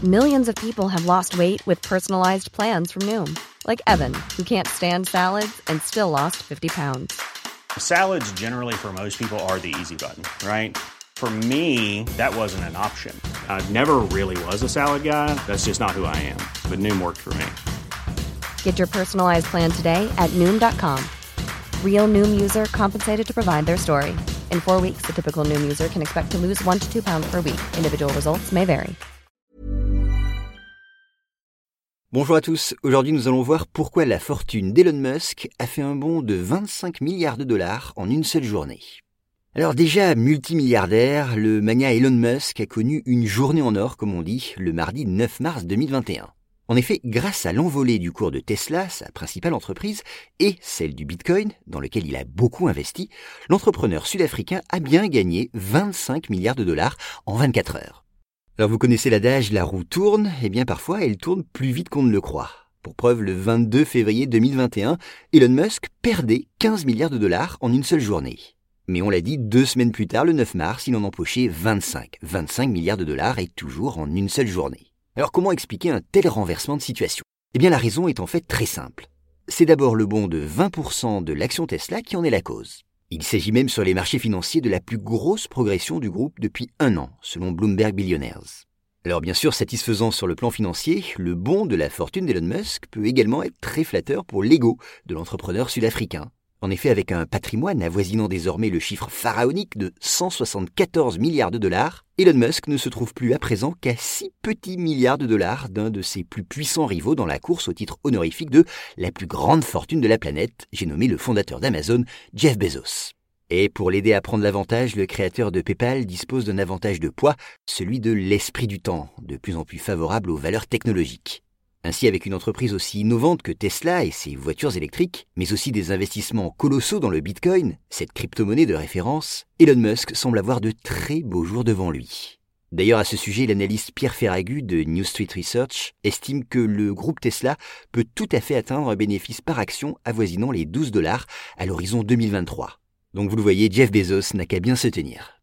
Millions of people have lost weight with personalized plans from Noom. Like Evan, who can't stand salads and still lost 50 pounds. Salads generally for most people are the easy button, right? For me, that wasn't an option. I never really was a salad guy. That's just not who I am. But Noom worked for me. Get your personalized plan today at Noom.com. Real Noom user compensated to provide their story. In 4 weeks, the typical Noom user can expect to lose 1 to 2 pounds per week. Individual results may vary. Bonjour à tous, aujourd'hui nous allons voir pourquoi la fortune d'Elon Musk a fait un bond de 25 milliards de dollars en une seule journée. Alors déjà multimilliardaire, le magnat Elon Musk a connu une journée en or, comme on dit, le mardi 9 mars 2021. En effet, grâce à l'envolée du cours de Tesla, sa principale entreprise, et celle du Bitcoin, dans lequel il a beaucoup investi, l'entrepreneur sud-africain a bien gagné 25 milliards de dollars en 24 heures. Alors vous connaissez l'adage « la roue tourne », eh bien parfois elle tourne plus vite qu'on ne le croit. Pour preuve, le 22 février 2021, Elon Musk perdait 15 milliards de dollars en une seule journée. Mais on l'a dit, 2 semaines plus tard, le 9 mars, il en empochait 25 milliards de dollars et toujours en une seule journée. Alors comment expliquer un tel renversement de situation ? Eh bien la raison est en fait très simple. C'est d'abord le bond de 20% de l'action Tesla qui en est la cause. Il s'agit même sur les marchés financiers de la plus grosse progression du groupe depuis 1 an, selon Bloomberg Billionaires. Alors bien sûr, satisfaisant sur le plan financier, le bond de la fortune d'Elon Musk peut également être très flatteur pour l'ego de l'entrepreneur sud-africain. En effet, avec un patrimoine avoisinant désormais le chiffre pharaonique de 174 milliards de dollars, Elon Musk ne se trouve plus à présent qu'à 6 petits milliards de dollars d'un de ses plus puissants rivaux dans la course au titre honorifique de la plus grande fortune de la planète, j'ai nommé le fondateur d'Amazon, Jeff Bezos. Et pour l'aider à prendre l'avantage, le créateur de PayPal dispose d'un avantage de poids, celui de l'esprit du temps, de plus en plus favorable aux valeurs technologiques. Ainsi, avec une entreprise aussi innovante que Tesla et ses voitures électriques, mais aussi des investissements colossaux dans le Bitcoin, cette crypto-monnaie de référence, Elon Musk semble avoir de très beaux jours devant lui. D'ailleurs, à ce sujet, l'analyste Pierre Ferragut de New Street Research estime que le groupe Tesla peut tout à fait atteindre un bénéfice par action avoisinant les $12 à l'horizon 2023. Donc vous le voyez, Jeff Bezos n'a qu'à bien se tenir.